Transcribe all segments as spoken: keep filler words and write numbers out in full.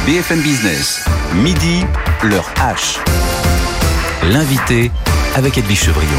B F M Business, midi, l'heure H. L'invité avec Edwige Chevrillon.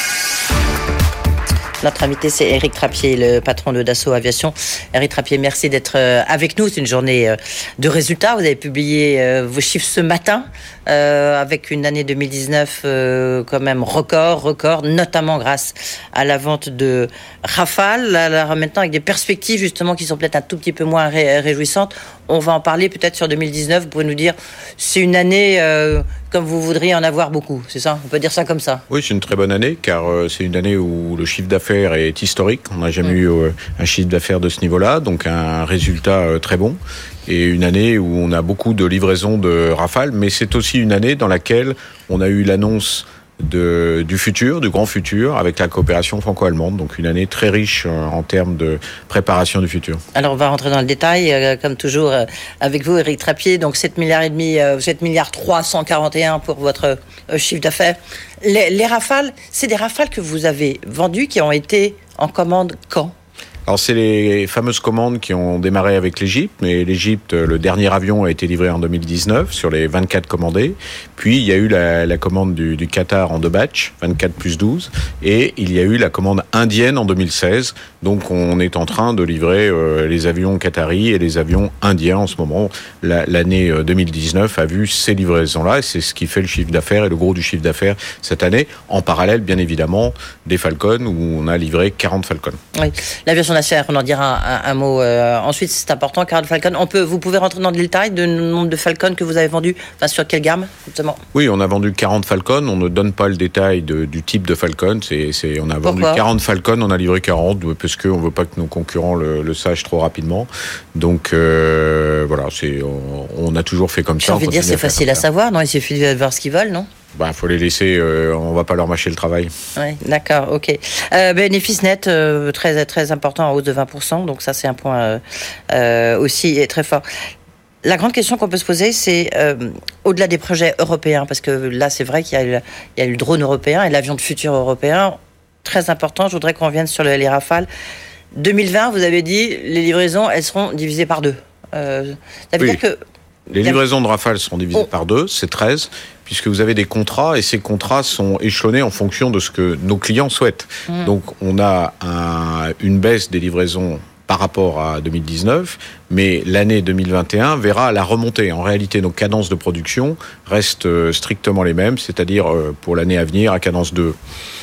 Notre invité, c'est Éric Trappier, le patron de Dassault Aviation. Éric Trappier, merci d'être avec nous. C'est une journée de résultats. Vous avez publié vos chiffres ce matin, euh, avec une année deux mille dix-neuf euh, quand même record, record, notamment grâce à la vente de Rafale. Alors maintenant, avec des perspectives justement qui sont peut-être un tout petit peu moins ré- réjouissantes. On va en parler peut-être sur deux mille dix-neuf. Vous pouvez nous dire, c'est une année euh, comme vous voudriez en avoir beaucoup, c'est ça ? On peut dire ça comme ça ? Oui, c'est une très bonne année, car euh, c'est une année où le chiffre d'affaires est historique. On n'a jamais mmh. eu euh, un chiffre d'affaires de ce niveau-là, donc un résultat euh, très bon. Et une année où on a beaucoup de livraisons de Rafale, mais c'est aussi une année dans laquelle on a eu l'annonce De, du futur, du grand futur, avec la coopération franco-allemande. Donc une année très riche euh, en termes de préparation du futur. Alors on va rentrer dans le détail, euh, comme toujours euh, avec vous, Éric Trappier. Donc sept milliards et demi, euh, sept milliards trois cent quarante et un pour votre euh, chiffre d'affaires. Les, les Rafales, c'est des Rafales que vous avez vendus, qui ont été en commande quand ? Alors c'est les fameuses commandes qui ont démarré avec l'Égypte, mais l'Égypte, le dernier avion a été livré en deux mille dix-neuf sur les vingt-quatre commandés. Puis il y a eu la, la commande du, du Qatar en deux batchs, vingt-quatre plus douze, et il y a eu la commande indienne en deux mille seize. Donc on est en train de livrer euh, les avions qataris et les avions indiens en ce moment. La, l'année deux mille dix-neuf a vu ces livraisons-là, et c'est ce qui fait le chiffre d'affaires et le gros du chiffre d'affaires cette année. En parallèle, bien évidemment, des Falcon, où on a livré quarante Falcon. Oui, l'aviation nacelle, on en dira un, un, un mot euh, ensuite, c'est important, quarante Falcon. On peut, vous pouvez rentrer dans le détail du nombre de Falcon que vous avez vendus, enfin, sur quelle gamme, justement ? Oui, on a vendu quarante Falcon, on ne donne pas le détail de, du type de Falcon, c'est, c'est, on a vendu Pourquoi ? quarante Falcon, on a livré quarante, parce qu'on ne veut pas que nos concurrents le, le sachent trop rapidement. Donc euh, voilà, c'est, on, on a toujours fait comme J'ai ça. J'ai envie de dire, c'est facile à savoir, non ? Il suffit de voir ce qu'ils veulent, non ? Ben, faut les laisser, euh, on va pas leur mâcher le travail. Oui, d'accord, ok. Euh, bénéfice net, euh, très, très important, en hausse de vingt pour cent, donc ça c'est un point euh, euh, aussi très fort. La grande question qu'on peut se poser, c'est euh, au-delà des projets européens, parce que là c'est vrai qu'il y a eu, il y a eu le drone européen et l'avion de futur européen, très important, je voudrais qu'on revienne sur le, les Rafales. deux mille vingt, vous avez dit, les livraisons, elles seront divisées par deux. Euh, ça veut oui. dire que... Les livraisons de Rafale seront divisées oh. par deux, c'est treize, puisque vous avez des contrats, et ces contrats sont échelonnés en fonction de ce que nos clients souhaitent. Mmh. Donc on a un, une baisse des livraisons par rapport à deux mille dix-neuf, mais l'année deux mille vingt et un verra la remontée. En réalité, nos cadences de production restent strictement les mêmes, c'est-à-dire pour l'année à venir à cadence deux.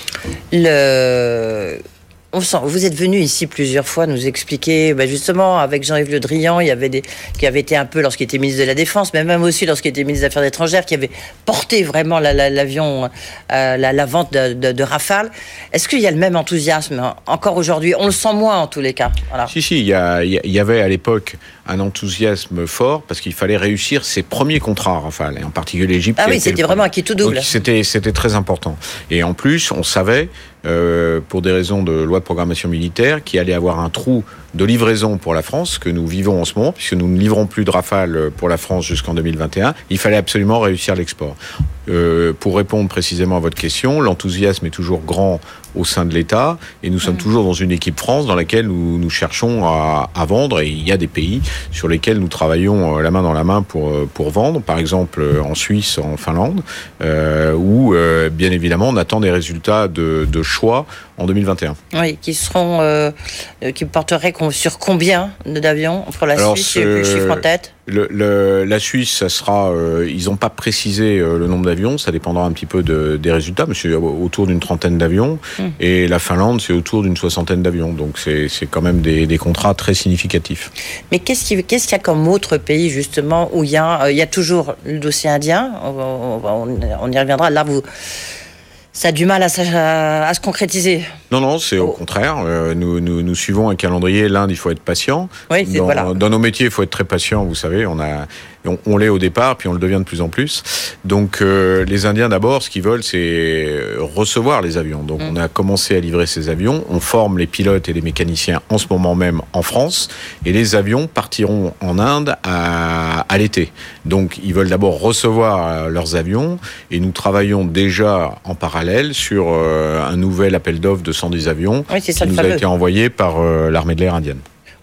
Le... On sent, vous êtes venu ici plusieurs fois nous expliquer, ben justement, avec Jean-Yves Le Drian, il y avait des, qui avait été un peu, lorsqu'il était ministre de la Défense, mais même aussi lorsqu'il était ministre des Affaires étrangères, qui avait porté vraiment la, la, l'avion, euh, la, la vente de, de, de Rafale. Est-ce qu'il y a le même enthousiasme hein, encore aujourd'hui ? On le sent moins en tous les cas. Voilà. Si, si, il y, a, il y avait à l'époque un enthousiasme fort, parce qu'il fallait réussir ses premiers contrats Rafale, et en particulier l'Égypte. Ah oui, c'était vraiment un qui tout double. Donc, c'était, c'était très important. Et en plus, on savait, euh, pour des raisons de loi de programmation militaire, qu'il allait avoir un trou de livraison pour la France, que nous vivons en ce moment, puisque nous ne livrons plus de Rafale pour la France jusqu'en deux mille vingt et un. Il fallait absolument réussir l'export. Euh, pour répondre précisément à votre question, l'enthousiasme est toujours grand au sein de l'État, et nous sommes mmh. toujours dans une équipe France dans laquelle nous, nous cherchons à, à vendre, et il y a des pays sur lesquels nous travaillons la main dans la main pour, pour vendre, par exemple en Suisse, en Finlande, euh, où euh, bien évidemment on attend des résultats de, de choix en deux mille vingt et un. Oui, qui seront, euh, qui porteraient sur combien d'avions pour la Alors, Suisse, le chiffre en tête? Le, le, la Suisse, ça sera, euh, ils n'ont pas précisé euh, le nombre d'avions, ça dépendra un petit peu de, des résultats, mais c'est autour d'une trentaine d'avions, mmh. et la Finlande, c'est autour d'une soixantaine d'avions, donc c'est, c'est quand même des, des contrats très significatifs. Mais qu'est-ce, qui, qu'est-ce qu'il y a comme autre pays, justement, où il y a, euh, il y a toujours le dossier indien, on, on, on y reviendra, là vous... Ça a du mal à, à, à se concrétiser. Non, non, c'est au contraire. Euh, nous, nous, nous suivons un calendrier. L'Inde, il faut être patient. Oui, c'est, dans, voilà. dans nos métiers, il faut être très patient. Vous savez, on a, on, on l'est au départ, puis on le devient de plus en plus. Donc, euh, les Indiens, d'abord, ce qu'ils veulent, c'est recevoir les avions. Donc, mmh. on a commencé à livrer ces avions. On forme les pilotes et les mécaniciens en ce moment même en France. Et les avions partiront en Inde à, à l'été. Donc, ils veulent d'abord recevoir leurs avions. Et nous travaillons déjà en parallèle sur euh, un nouvel appel d'offres de cent dix avions oui, c'est ça, qui nous fameux. a été envoyé par euh, l'armée de l'air indienne.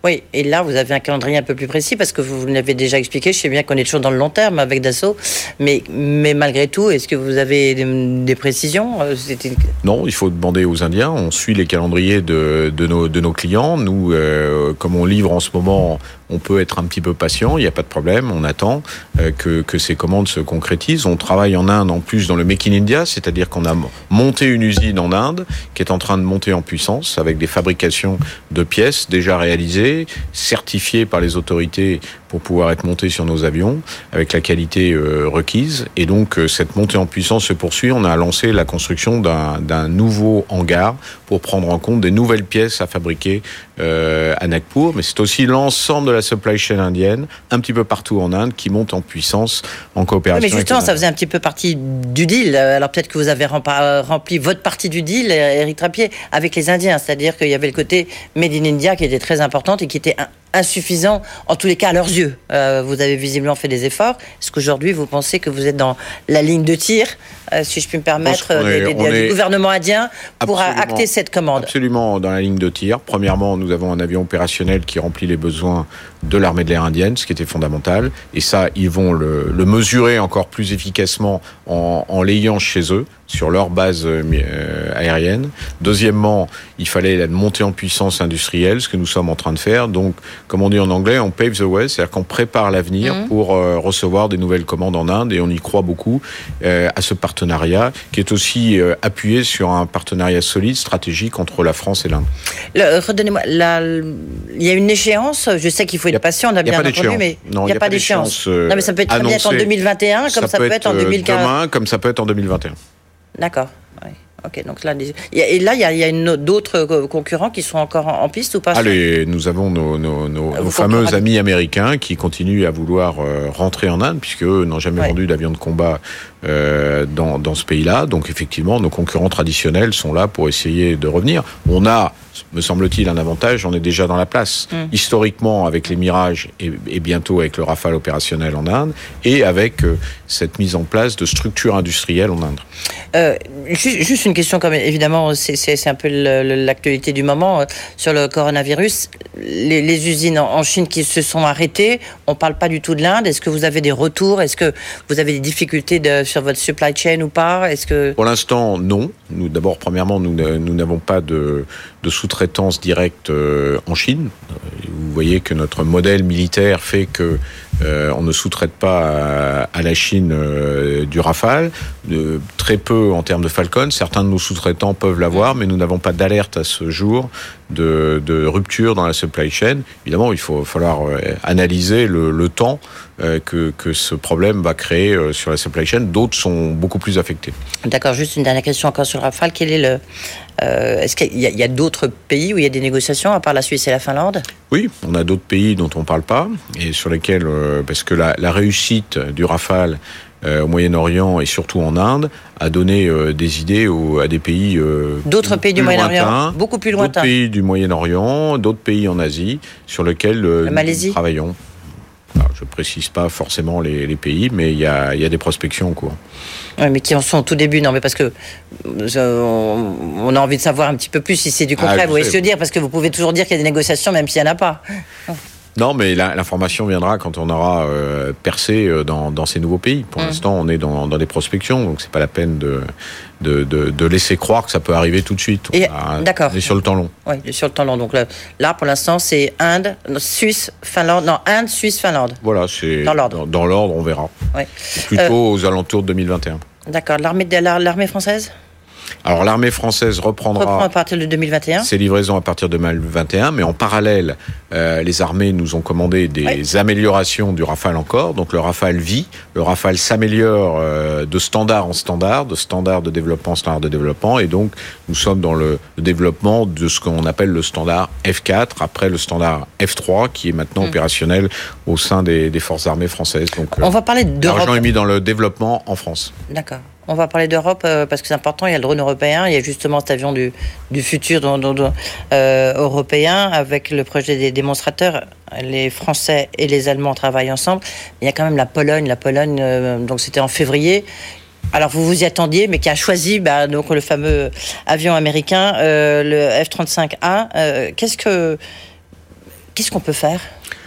Oui, et là, vous avez un calendrier un peu plus précis parce que vous, vous l'avez déjà expliqué. Je sais bien qu'on est toujours dans le long terme avec Dassault, mais, mais malgré tout, est-ce que vous avez des, des précisions? C'était... Non, il faut demander aux Indiens. On suit les calendriers de, de, nos, de nos clients. Nous, euh, comme on livre en ce moment, on peut être un petit peu patient, il n'y a pas de problème, on attend euh, que, que ces commandes se concrétisent. On travaille en Inde en plus dans le Make in India, c'est-à-dire qu'on a monté une usine en Inde qui est en train de monter en puissance avec des fabrications de pièces déjà réalisées, certifiées par les autorités pour pouvoir être montées sur nos avions avec la qualité euh, requise. Et donc euh, cette montée en puissance se poursuit. On a lancé la construction d'un, d'un nouveau hangar pour prendre en compte des nouvelles pièces à fabriquer euh, à Nagpur. Mais c'est aussi l'ensemble de la supply chain indienne, un petit peu partout en Inde, qui monte en puissance en coopération. Oui, mais justement, ça faisait un petit peu partie du deal. Alors peut-être que vous avez rempli votre partie du deal, Éric Trappier, avec les Indiens. C'est-à-dire qu'il y avait le côté Made in India qui était très important et qui était un insuffisant, en tous les cas à leurs yeux. Euh, vous avez visiblement fait des efforts. Est-ce qu'aujourd'hui, vous pensez que vous êtes dans la ligne de tir, euh, si je puis me permettre, est, des, des, du gouvernement indien pour acter cette commande? Absolument dans la ligne de tir. Premièrement, nous avons un avion opérationnel qui remplit les besoins de l'armée de l'air indienne, ce qui était fondamental. Et ça, ils vont le, le mesurer encore plus efficacement en, en l'ayant chez eux, sur leur base euh, aérienne. Deuxièmement, il fallait la montée en puissance industrielle, ce que nous sommes en train de faire. Donc, comme on dit en anglais, on pave the way, c'est-à-dire qu'on prépare l'avenir mmh. pour euh, recevoir des nouvelles commandes en Inde, et on y croit beaucoup euh, à ce partenariat, qui est aussi euh, appuyé sur un partenariat solide, stratégique entre la France et l'Inde. Le, redonnez-moi, la, il y a une échéance, je sais qu'il faut être patient, on a bien entendu, mais il n'y a, a pas d'échéance. Euh, non, mais ça peut être très bien en deux mille vingt et un, comme ça, ça peut être, être en deux mille quinze. Demain, comme ça peut être en deux mille vingt et un. D'accord. Oui. Ok. Donc là, et là, il y a, il y a une, d'autres concurrents qui sont encore en, en piste ou pas? Allez, nous avons nos, nos, nos, nos fameux amis américains qui continuent à vouloir euh, rentrer en Inde, puisque eux n'ont jamais ouais. vendu d'avion de combat euh, dans, dans ce pays-là. Donc effectivement, nos concurrents traditionnels sont là pour essayer de revenir. On a, me semble-t-il, un avantage, on est déjà dans la place. Mmh. Historiquement, avec les Mirages et, et bientôt avec le Rafale opérationnel en Inde, et avec euh, cette mise en place de structures industrielles en Inde. Euh, juste, juste une question, comme évidemment, c'est, c'est, c'est un peu le, l'actualité du moment, euh, sur le coronavirus. Les, les usines en, en Chine qui se sont arrêtées, on ne parle pas du tout de l'Inde. Est-ce que vous avez des retours? Est-ce que vous avez des difficultés de, sur votre supply chain ou pas? Est-ce que... Pour l'instant, non. Nous, d'abord, premièrement, nous, nous n'avons pas de, de sous-traitance directe euh, en Chine. Vous voyez que notre modèle militaire fait que euh, on ne sous-traite pas à, à la Chine euh, du Rafale, de, très peu en termes de Falcon. Certains de nos sous-traitants peuvent l'avoir, mais nous n'avons pas d'alerte à ce jour de, de rupture dans la supply chain. Évidemment, il faut falloir euh, analyser le, le temps euh, que, que ce problème va créer euh, sur la supply chain. D'autres sont beaucoup plus affectés. D'accord, juste une dernière question encore sur le Rafale. Quel est le... Euh, est-ce qu'il y a, il y a d'autres pays où il y a des négociations, à part la Suisse et la Finlande? Oui, on a d'autres pays dont on ne parle pas, et sur lesquels, euh, parce que la, la réussite du Rafale euh, au Moyen-Orient et surtout en Inde a donné euh, des idées aux, à des pays euh, d'autres pays du Moyen-Orient, beaucoup plus lointains. D'autres pays du Moyen-Orient, d'autres pays en Asie, sur lesquels euh, nous travaillons. Alors, je ne précise pas forcément les, les pays, mais il y a, y a des prospections en cours. Oui, mais qui en sont au tout début. Non, mais parce que euh, on, on a envie de savoir un petit peu plus si c'est du concret. Ah, vous voyez ce que je veux dire? Parce que vous pouvez toujours dire qu'il y a des négociations, même s'il n'y en a pas. Non, mais la, l'information viendra quand on aura euh, percé dans, dans ces nouveaux pays. Pour mmh. l'instant, on est dans, dans des prospections, donc c'est pas la peine de, de, de, de laisser croire que ça peut arriver tout de suite. Et, a, d'accord. On est sur le temps long. Oui, sur le temps long. Donc là, là pour l'instant, c'est Inde, Suisse, Finlande. Non, Inde, Suisse, Finlande. Voilà, c'est dans l'ordre. Dans, dans l'ordre, on verra. Oui. Plutôt euh, aux alentours de deux mille vingt et un. D'accord. L'armée, de, l'armée française? Alors l'armée française reprendra Reprend à partir de deux mille vingt et un ses livraisons à partir de deux mille vingt et un, mais en parallèle, euh, les armées nous ont commandé des oui. améliorations du Rafale encore. Donc le Rafale vit, le Rafale s'améliore euh, de standard en standard, de standard de développement en standard de développement, et donc nous sommes dans le, le développement de ce qu'on appelle le standard F quatre, après le standard F trois, qui est maintenant mmh. opérationnel au sein des, des forces armées françaises. Donc on euh, va parler d'Europe. L'argent est mis dans le développement en France. D'accord. On va parler d'Europe euh, parce que c'est important. Il y a le drone européen, il y a justement cet avion du, du futur dont, dont, dont, euh, européen avec le projet des démonstrateurs. Les Français et les Allemands travaillent ensemble. Il y a quand même la Pologne. La Pologne, euh, donc c'était en février. Alors vous vous y attendiez, mais qui a choisi bah, donc le fameux avion américain, euh, le F trente-cinq A. Euh, qu'est-ce que Qu'est-ce qu'on peut faire ?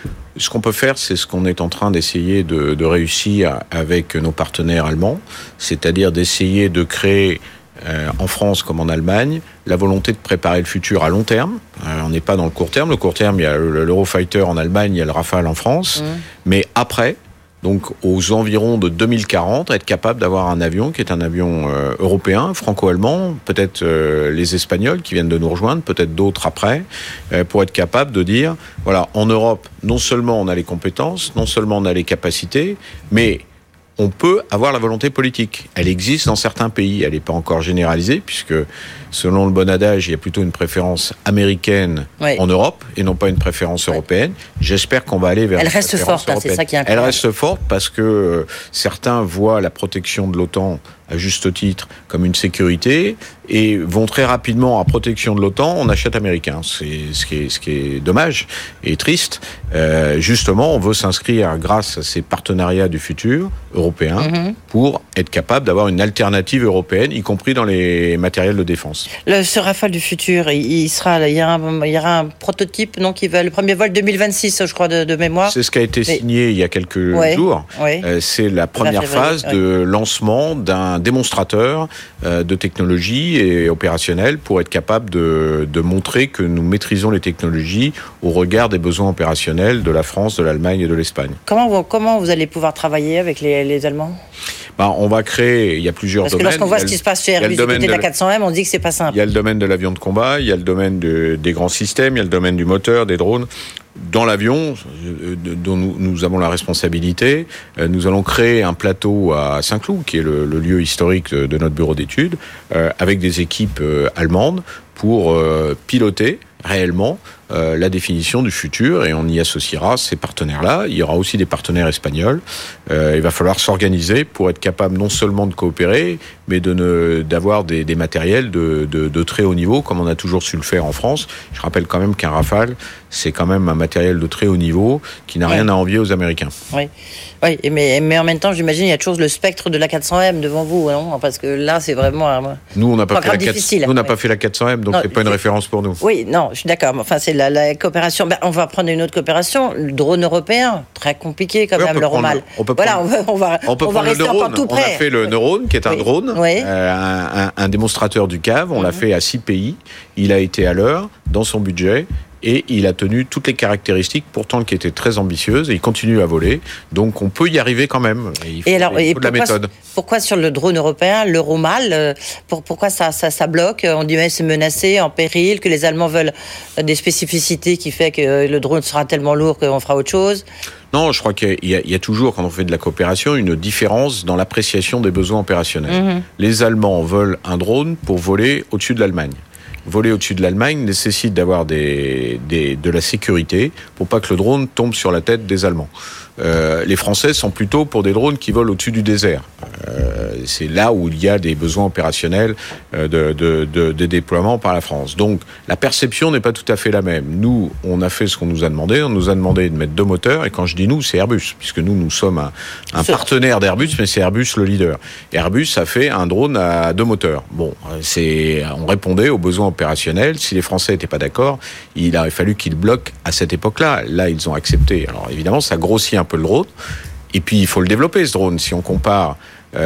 Ce qu'on peut faire, c'est ce qu'on est en train d'essayer de, de réussir avec nos partenaires allemands, c'est-à-dire d'essayer de créer, euh, en France comme en Allemagne, la volonté de préparer le futur à long terme. Euh, on n'est pas dans le court terme. Le court terme, il y a l'Eurofighter en Allemagne, il y a le Rafale en France. Mmh. Mais après, donc aux environs de deux mille quarante, être capable d'avoir un avion qui est un avion euh, européen, franco-allemand, peut-être euh, les Espagnols qui viennent de nous rejoindre, peut-être d'autres après, euh, pour être capable de dire, voilà, en Europe, non seulement on a les compétences, non seulement on a les capacités, mais on peut avoir la volonté politique. Elle existe dans certains pays, elle n'est pas encore généralisée, puisque selon le bon adage, il y a plutôt une préférence américaine oui. en Europe, et non pas une préférence oui. européenne. J'espère qu'on va aller vers Elle une reste préférence forte, hein, c'est ça qui est incroyable. Elle reste forte parce que euh, certains voient la protection de l'OTAN, à juste titre, comme une sécurité, et vont très rapidement à protection de l'OTAN, on achète américain. C'est ce qui est, ce qui est dommage et triste. Euh, justement, on veut s'inscrire grâce à ces partenariats du futur européens mm-hmm. pour être capable d'avoir une alternative européenne, y compris dans les matériels de défense. Le, ce Rafale du futur, il sera, il y aura un, il y aura un prototype, non, qui va le premier vol deux mille vingt-six, je crois, de, de mémoire. C'est ce qui a été signé Mais... il y a quelques ouais, jours. Ouais. Euh, c'est la première phase ouais. de lancement d'un démonstrateur euh, de technologie et opérationnel pour être capable de, de montrer que nous maîtrisons les technologies au regard des besoins opérationnels de la France, de l'Allemagne et de l'Espagne. Comment vous, comment vous allez pouvoir travailler avec les, les Allemands ? Ben, on va créer, il y a plusieurs Parce domaines. Parce que lorsqu'on voit ce qui se passe chez Airbus du côté de la quatre cents M, on dit que c'est pas simple. Il y a le domaine de l'avion de combat, il y a le domaine de, des grands systèmes, il y a le domaine du moteur, des drones. Dans l'avion, dont nous, nous avons la responsabilité, nous allons créer un plateau à Saint-Cloud, qui est le, le lieu historique de, de notre bureau d'études, euh, avec des équipes euh, allemandes pour euh, piloter réellement euh, la définition du futur, et on y associera ces partenaires-là. Il y aura aussi des partenaires espagnols. Euh, il va falloir s'organiser pour être capable non seulement de coopérer, mais de ne, d'avoir des, des matériels de, de, de très haut niveau, comme on a toujours su le faire en France. Je rappelle quand même qu'un Rafale, c'est quand même un matériel de très haut niveau qui n'a oui. rien à envier aux Américains. Oui, oui, mais, mais en même temps, j'imagine, il y a toujours le spectre de la quatre cents M devant vous, non ? Parce que là, c'est vraiment un Nous, on n'a pas, fait la, difficile, nous, on n'a ouais. pas fait la quatre cents M, donc non, c'est pas une référence pour nous. Oui, non, je suis d'accord. Enfin, c'est la, la coopération. Ben, on va prendre une autre coopération. Le drone européen, très compliqué quand oui, même, le Romal. On peut voilà, prendre, on va, on va, on peut on va rester encore tout près. On a fait le Neurone, qui est un oui. drone, oui. Euh, un, un, un démonstrateur du C A V. On mm-hmm. l'a fait à six pays. Il a été à l'heure, dans son budget. Et il a tenu toutes les caractéristiques, pourtant qui étaient très ambitieuses, et il continue à voler. Donc on peut y arriver quand même. Il faut, et alors, il faut et de la pourquoi, méthode. Pourquoi sur le drone européen, l'Euromal, euh, pour, pourquoi ça, ça, ça bloque ? On dit que c'est menacé, en péril, que les Allemands veulent des spécificités qui fait que le drone sera tellement lourd qu'on fera autre chose. Non, je crois qu'il y a, il y a toujours, quand on fait de la coopération, une différence dans l'appréciation des besoins opérationnels. Mmh. Les Allemands veulent un drone pour voler au-dessus de l'Allemagne. Voler au-dessus de l'Allemagne nécessite d'avoir des, des, de la sécurité pour pas que le drone tombe sur la tête des Allemands. Euh, les Français sont plutôt pour des drones qui volent au-dessus du désert. Euh, c'est là où il y a des besoins opérationnels euh, de, de, de, de déploiement par la France. Donc la perception n'est pas tout à fait la même. Nous, on a fait ce qu'on nous a demandé. On nous a demandé de mettre deux moteurs. Et quand je dis nous, c'est Airbus, puisque nous, nous sommes un, un partenaire d'Airbus, mais c'est Airbus le leader. Airbus a fait un drone à deux moteurs. Bon, c'est, on répondait aux besoins opérationnels. Si les Français n'étaient pas d'accord, il aurait fallu qu'ils bloquent à cette époque-là. Là, ils ont accepté. Alors évidemment, ça grossit un peu le drone. Et puis, il faut le développer, ce drone. Si on compare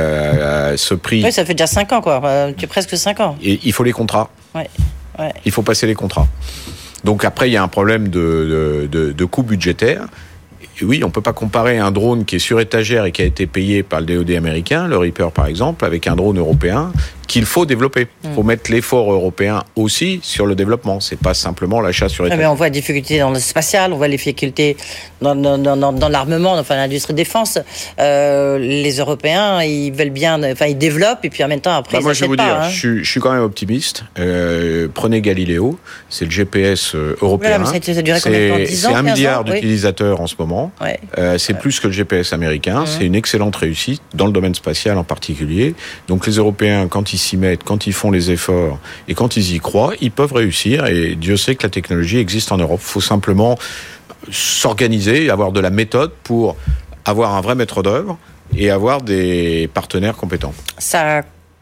euh, ce prix... Oui, ça fait déjà cinq ans, quoi. Euh, presque cinq ans. Et il faut les contrats. Ouais. Ouais. Il faut passer les contrats. Donc après, il y a un problème de, de, de, de coût budgétaire. Et oui, on ne peut pas comparer un drone qui est sur étagère et qui a été payé par le D O D américain, le Reaper par exemple, avec un drone européen qu'il faut développer. Il mmh. faut mettre l'effort européen aussi sur le développement. C'est pas simplement l'achat sur étagère. Mais on voit des difficultés dans le spatial, on voit les difficultés dans, dans, dans, dans l'armement, enfin l'industrie de défense. Euh, les Européens, ils veulent bien, enfin ils développent et puis en même temps après bah ils moi, je vais vous pas, dire, hein. je, suis, je suis quand même optimiste. Euh, prenez Galileo, c'est le G P S euh, européen. Voilà, mais ça a duré combien de temps ? dix ans, c'est un milliard ans, d'utilisateurs oui. en ce moment. Ouais. Euh, c'est ouais. plus que le G P S américain. Mmh. C'est une excellente réussite dans le domaine spatial en particulier. Donc les Européens, quand ils s'y mettent, quand ils font les efforts et quand ils y croient, ils peuvent réussir. Et Dieu sait que la technologie existe en Europe. Il faut simplement s'organiser, avoir de la méthode pour avoir un vrai maître d'œuvre et avoir des partenaires compétents. Ça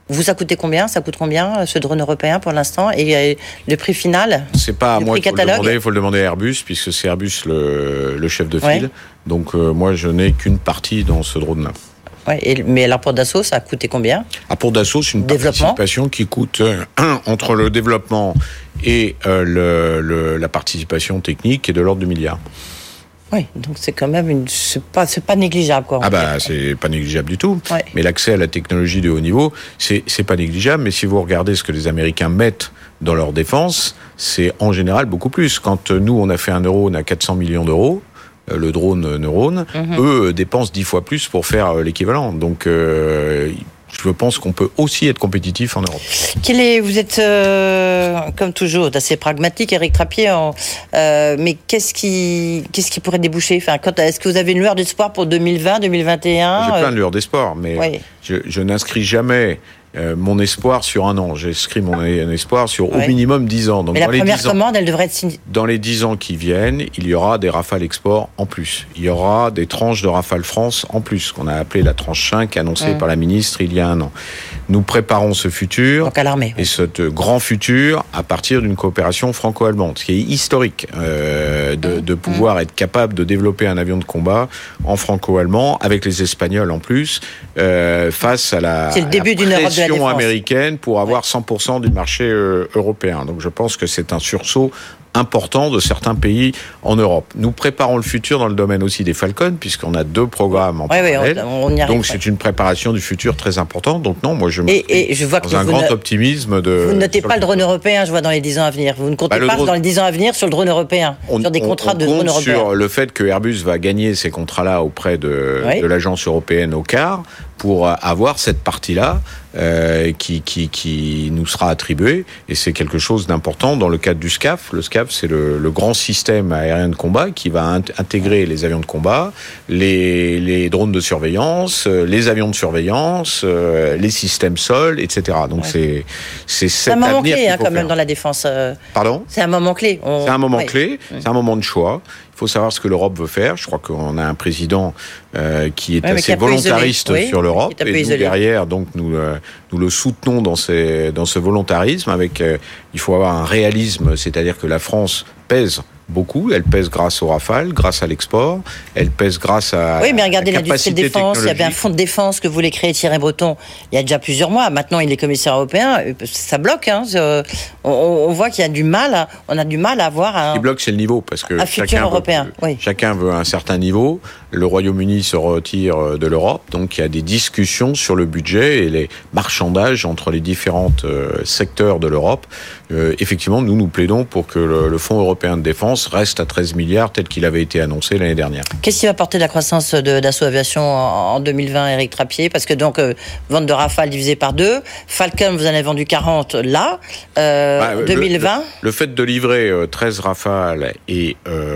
Vous, ça coûtait combien Ça coûte combien, ce drone européen pour l'instant? Et euh, le prix final? C'est pas à moi qu'il faut le demander, il faut le demander à Airbus, puisque c'est Airbus le, le chef de file. Ouais. Donc euh, moi, je n'ai qu'une partie dans ce drone-là. Ouais, et, mais alors pour Dassault, ça a coûté combien? Ah, pour Dassault, c'est une participation qui coûte, euh, entre le développement et euh, le, le, la participation technique, qui est de l'ordre du milliard. Oui, donc c'est quand même une, c'est pas, c'est pas négligeable, quoi. Ah bah, c'est pas négligeable du tout. Ouais. Mais l'accès à la technologie de haut niveau, c'est, c'est pas négligeable. Mais si vous regardez ce que les Américains mettent dans leur défense, c'est en général beaucoup plus. Quand nous, on a fait un neurone à quatre cents millions d'euros, le drone Neurone, mm-hmm. eux dépensent dix fois plus pour faire l'équivalent. Donc, euh, je pense qu'on peut aussi être compétitif en Europe. Quel est, vous êtes, euh, comme toujours, assez pragmatique, Éric Trappier, en, euh, mais qu'est-ce qui, qu'est-ce qui pourrait déboucher? Enfin, quand, est-ce que vous avez une lueur d'espoir pour deux mille vingt, deux mille vingt et un? J'ai plein de lueurs d'espoir, mais oui. je, je n'inscris jamais Euh, mon espoir sur un an. J'inscris mon espoir sur ouais. au minimum dix ans. Donc, mais la dans première les dix ans, commande, elle devrait être signée. Dans les dix ans qui viennent, il y aura des Rafale Export en plus. Il y aura des tranches de Rafale France en plus, qu'on a appelé la tranche cinq, annoncée mmh. par la ministre il y a un an. Nous préparons ce futur. Donc à l'armée. Et ce grand futur à partir d'une coopération franco-allemande, ce qui est historique, euh, de, de pouvoir mmh. être capable de développer un avion de combat en franco-allemand, avec les Espagnols en plus, euh, face à la, c'est le début à la d'une pression Europe de la américaine pour avoir cent pour cent du marché euh, européen. Donc je pense que c'est un sursaut important de certains pays en Europe. Nous préparons le futur dans le domaine aussi des Falcon, puisqu'on a deux programmes en oui, parallèle. Oui, on, on y arrive, donc c'est une préparation du futur très importante. Donc non, moi je me et, et je vois dans que un grand ne, optimisme de... Vous ne notez pas le drone européen, je vois, dans les dix ans à venir. Vous ne comptez bah, pas drone... dans les dix ans à venir sur le drone européen, on, sur des on, contrats on de drone européen. Sur le fait que Airbus va gagner ces contrats-là auprès de, oui. de l'agence européenne O C A R pour avoir cette partie-là euh, qui, qui, qui nous sera attribuée. Et c'est quelque chose d'important dans le cadre du SCAF. Le SCAF, c'est le, le grand système aérien de combat qui va int- intégrer les avions de combat, les, les drones de surveillance, les avions de surveillance, euh, les systèmes sol, et cetera. Donc ouais. c'est c'est cet avenir. C'est un moment clé, hein, quand faire. même, dans la défense. Euh... Pardon ? C'est un moment clé. On... C'est un moment oui. clé. C'est un moment de choix. Il faut savoir ce que l'Europe veut faire. Je crois qu'on a un président euh, qui est ouais, assez volontariste oui, sur l'Europe. Et nous, isolé. derrière, donc, nous, euh, nous le soutenons dans, ces, dans ce volontarisme. Avec, euh, il faut avoir un réalisme, c'est-à-dire que la France pèse beaucoup. Elle pèse grâce au Rafale, grâce à l'export. Elle pèse grâce à oui, mais regardez la l'industrie de défense. Il y avait un fonds de défense que voulait créer Thierry Breton il y a déjà plusieurs mois. Maintenant, il est commissaire européen. Ça bloque. Hein. On, on voit qu'il y a du mal. On a du mal à avoir un. Ce qui bloque, c'est le niveau, parce que un futur chacun européen. Veut, oui. chacun veut un certain niveau. Le Royaume-Uni se retire de l'Europe, donc il y a des discussions sur le budget et les marchandages entre les différents euh, secteurs de l'Europe. Euh, effectivement, nous nous plaidons pour que le, le Fonds européen de défense reste à treize milliards tel qu'il avait été annoncé l'année dernière. Qu'est-ce qui va porter la croissance de Dassault Aviation en, en deux mille vingt, Éric Trappier? Parce que donc, euh, vente de Rafale divisée par deux. Falcon, vous en avez vendu quarante là. Euh, bah, deux mille vingt le, le fait de livrer euh, treize Rafale et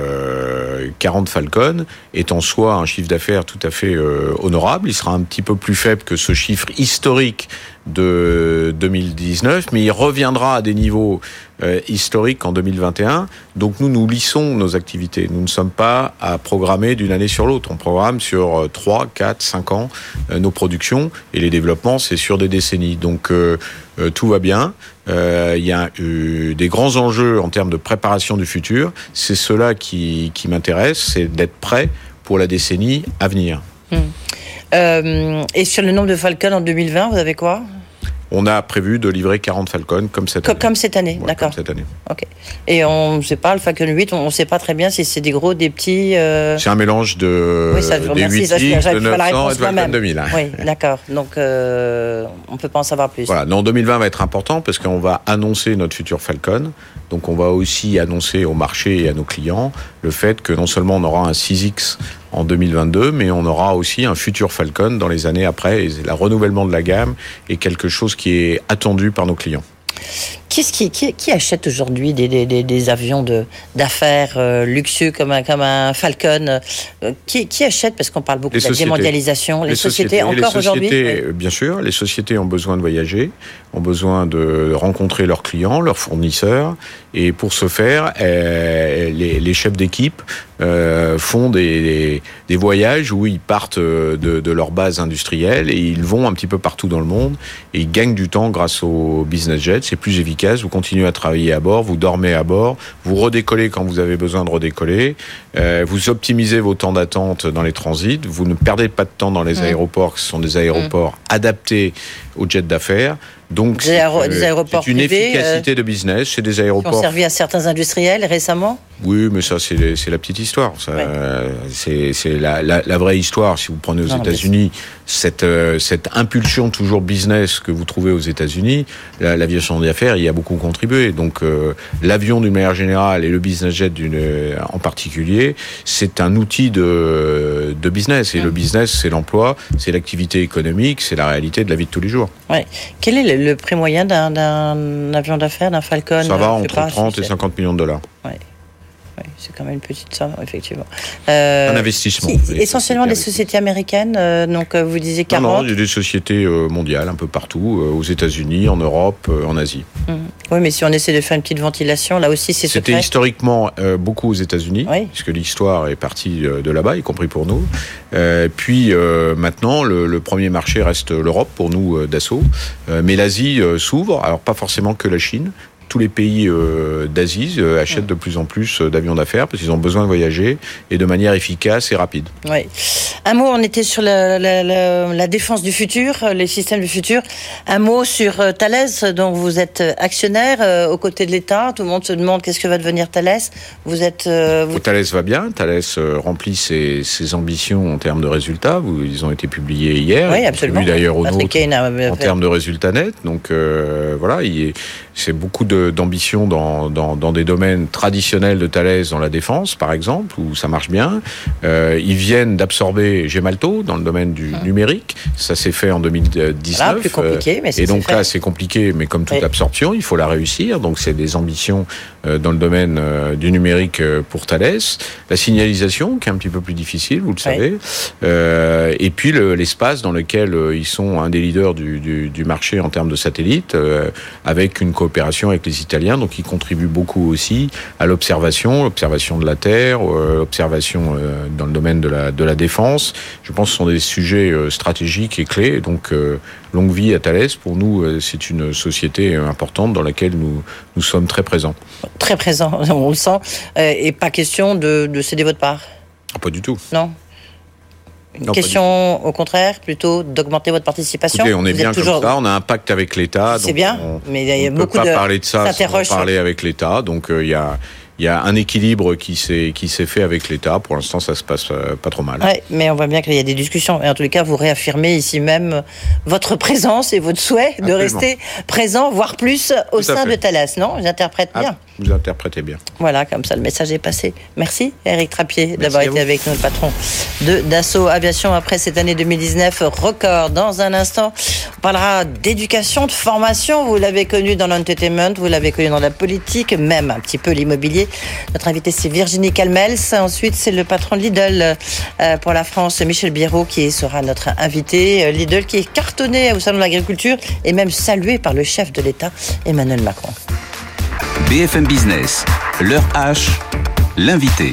euh, quarante Falcon est en soi un chiffre d'affaires tout à fait euh, honorable. Il sera un petit peu plus faible que ce chiffre historique de deux mille dix-neuf, mais il reviendra à des niveaux euh, historiques en deux mille vingt et un. Donc nous, nous lissons nos activités. Nous ne sommes pas à programmer d'une année sur l'autre. On programme sur euh, trois, quatre, cinq ans euh, nos productions, et les développements, c'est sur des décennies. Donc euh, euh, tout va bien. Euh, il y a euh, des grands enjeux en termes de préparation du futur. C'est cela qui, qui m'intéresse, c'est d'être prêt pour la décennie à venir. Mmh. Euh, et sur le nombre de Falcon en deux mille vingt, vous avez quoi ? On a prévu de livrer quarante Falcon comme cette année. Comme cette année, ouais, d'accord. Comme cette année. Ok. Et on ne sait pas, le Falcon huit, on ne sait pas très bien si c'est des gros, des petits... Euh... C'est un mélange de oui, ça, des huit X, de neuf cents et de Falcon deux mille. Hein. Oui, d'accord. Donc, euh, on ne peut pas en savoir plus. Voilà. Non, deux mille vingt va être important parce qu'on va annoncer notre futur Falcon. Donc, on va aussi annoncer au marché et à nos clients le fait que non seulement on aura un six X en deux mille vingt-deux, mais on aura aussi un futur Falcon dans les années après. Et le renouvellement de la gamme est quelque chose qui est attendu par nos clients. Qu'est-ce qui, qui, qui achète aujourd'hui des, des, des, des avions de, d'affaires euh, luxueux comme un, comme un Falcon euh, qui, qui achète, parce qu'on parle beaucoup les de la sociétés. démondialisation, les, les sociétés, sociétés encore les sociétés, aujourd'hui bien sûr, les sociétés ont besoin de voyager, ont besoin de rencontrer leurs clients, leurs fournisseurs, et pour ce faire, euh, les, les chefs d'équipe euh, font des, des, des voyages où ils partent de, de leur base industrielle et ils vont un petit peu partout dans le monde et ils gagnent du temps grâce au business jet. C'est plus efficace, vous continuez à travailler à bord, vous dormez à bord, vous redécollez quand vous avez besoin de redécoller, euh, vous optimisez vos temps d'attente dans les transits, vous ne perdez pas de temps dans les mmh. aéroports, ce sont des aéroports mmh. adaptés aux jets d'affaires. Donc, des, aéro- euh, des aéroports c'est une privés, efficacité euh, de business. C'est des aéroports qui ont servi à certains industriels récemment. Oui, mais ça, c'est, c'est la petite histoire. Ça, ouais. euh, c'est c'est la, la, la vraie histoire. Si vous prenez aux non, États-Unis, cette, euh, cette impulsion toujours business que vous trouvez aux États-Unis, la, l'aviation d'affaires y a beaucoup contribué. Donc, euh, l'avion d'une manière générale et le business jet d'une, en particulier, c'est un outil de, de business. Et mmh. le business, c'est l'emploi, c'est l'activité économique, c'est la réalité de la vie de tous les jours. Ouais. Quel est le, le prix moyen d'un, d'un avion d'affaires, d'un Falcon? Ça va entre pas, trente et cinquante millions de dollars. Ouais. Oui, c'est quand même une petite somme, effectivement. Euh, un investissement. Qui, essentiellement des sociétés américaines, euh, donc vous disiez quarante. Non, non, il y a des sociétés euh, mondiales un peu partout, euh, aux États-Unis, en Europe, euh, en Asie. Mmh. Oui, mais si on essaie de faire une petite ventilation, là aussi, c'est C'était secret. historiquement euh, beaucoup aux États-Unis, oui. puisque l'histoire est partie de là-bas, y compris pour nous. Euh, puis euh, maintenant, le, le premier marché reste l'Europe pour nous, euh, Dassault. Euh, mais l'Asie euh, s'ouvre, alors pas forcément que la Chine. Tous les pays euh, d'Asie euh, achètent de plus en plus euh, d'avions d'affaires parce qu'ils ont besoin de voyager et de manière efficace et rapide. Oui. Un mot, on était sur la, la, la, la défense du futur, les systèmes du futur. Un mot sur euh, Thales, dont vous êtes actionnaire euh, aux côtés de l'État. Tout le monde se demande qu'est-ce que va devenir Thales. Vous êtes. Euh, vous... Thales va bien. Thales euh, remplit ses, ses ambitions en termes de résultats. Vous, ils ont été publiés hier. Oui, absolument. D'ailleurs au nôtre en termes de résultats nets. Donc euh, voilà, il est, c'est beaucoup de d'ambition dans, dans, dans des domaines traditionnels de Thales, dans la défense, par exemple, où ça marche bien. Euh, ils viennent d'absorber Gemalto dans le domaine du mmh. numérique. Ça s'est fait en deux mille dix-neuf. Voilà, plus compliqué, mais c'est Et donc c'est là, fait. c'est compliqué, mais comme toute oui. absorption, il faut la réussir. Donc c'est des ambitions euh, dans le domaine euh, du numérique euh, pour Thales. La signalisation, qui est un petit peu plus difficile, vous le savez. Oui. Euh, et puis le, l'espace dans lequel euh, ils sont un des leaders du, du, du marché en termes de satellites, euh, avec une coopération avec les Italiens, donc ils contribuent beaucoup aussi à l'observation, l'observation de la Terre, euh, l'observation euh, dans le domaine de la, de la défense. Je pense que ce sont des sujets euh, stratégiques et clés. Donc, euh, longue vie à Thales. Pour nous, euh, c'est une société importante dans laquelle nous, nous sommes très présents. Très présents, on le sent. Euh, et pas question de, de céder votre part? Ah, pas du tout. Non. Une non, question, au contraire, plutôt d'augmenter votre participation. Écoutez, on est Vous bien toujours... comme ça, on a un pacte avec l'État. C'est bien, on, mais il y a on beaucoup ne peut pas de... parler de ça sans parler avec l'État. Donc il euh, y a... Il y a un équilibre qui s'est, qui s'est fait avec l'État. Pour l'instant, ça se passe pas trop mal. Oui, mais on voit bien qu'il y a des discussions. Et en tous les cas, vous réaffirmez ici même votre présence et votre souhait Absolument. de rester présent, voire plus, au Tout sein de Thales. Non, j'interprète bien. Ah, vous interprétez bien. Voilà, comme ça, le message est passé. Merci, Éric Trappier, Merci d'avoir été avec nous, le patron de Dassault Aviation après cette année deux mille dix-neuf record. Dans un instant, on parlera d'éducation, de formation. Vous l'avez connu dans l'entertainment, vous l'avez connu dans la politique, même un petit peu l'immobilier. Notre invité, c'est Virginie Calmels. Ensuite, c'est le patron de Lidl euh, pour la France, Michel Biérot, qui sera notre invité. Lidl qui est cartonné au Salon de l'Agriculture et même salué par le chef de l'État, Emmanuel Macron. B F M Business, l'heure H, l'invité.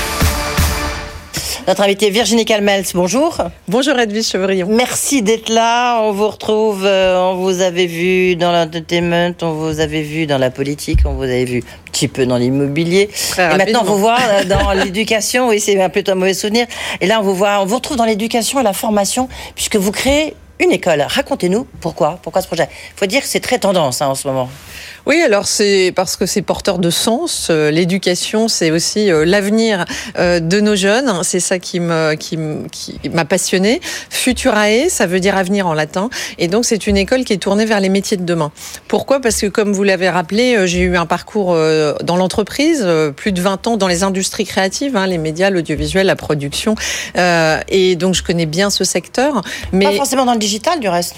Notre invitée Virginie Calmels, bonjour. Bonjour Edwige Chevrillon. Merci d'être là. On vous retrouve, euh, on vous avait vu dans l'entertainment, on vous avait vu dans la politique, on vous avait vu un petit peu dans l'immobilier. Très Et maintenant, on vous voit dans l'éducation. Oui, c'est un peu un mauvais souvenir. Et là, on vous voit, on vous retrouve dans l'éducation et la formation, puisque vous créez une école. Racontez-nous pourquoi, pourquoi ce projet. Il faut dire que c'est très tendance hein, en ce moment. Oui, alors c'est parce que c'est porteur de sens. Euh, l'éducation, c'est aussi euh, l'avenir euh, de nos jeunes. C'est ça qui me qui, qui m'a passionnée. Futurae, ça veut dire avenir en latin. Et donc c'est une école qui est tournée vers les métiers de demain. Pourquoi ? Parce que comme vous l'avez rappelé, euh, j'ai eu un parcours euh, dans l'entreprise, euh, plus de vingt ans dans les industries créatives, hein, les médias, l'audiovisuel, la production. Euh, et donc je connais bien ce secteur. Mais pas forcément dans le digital, du reste.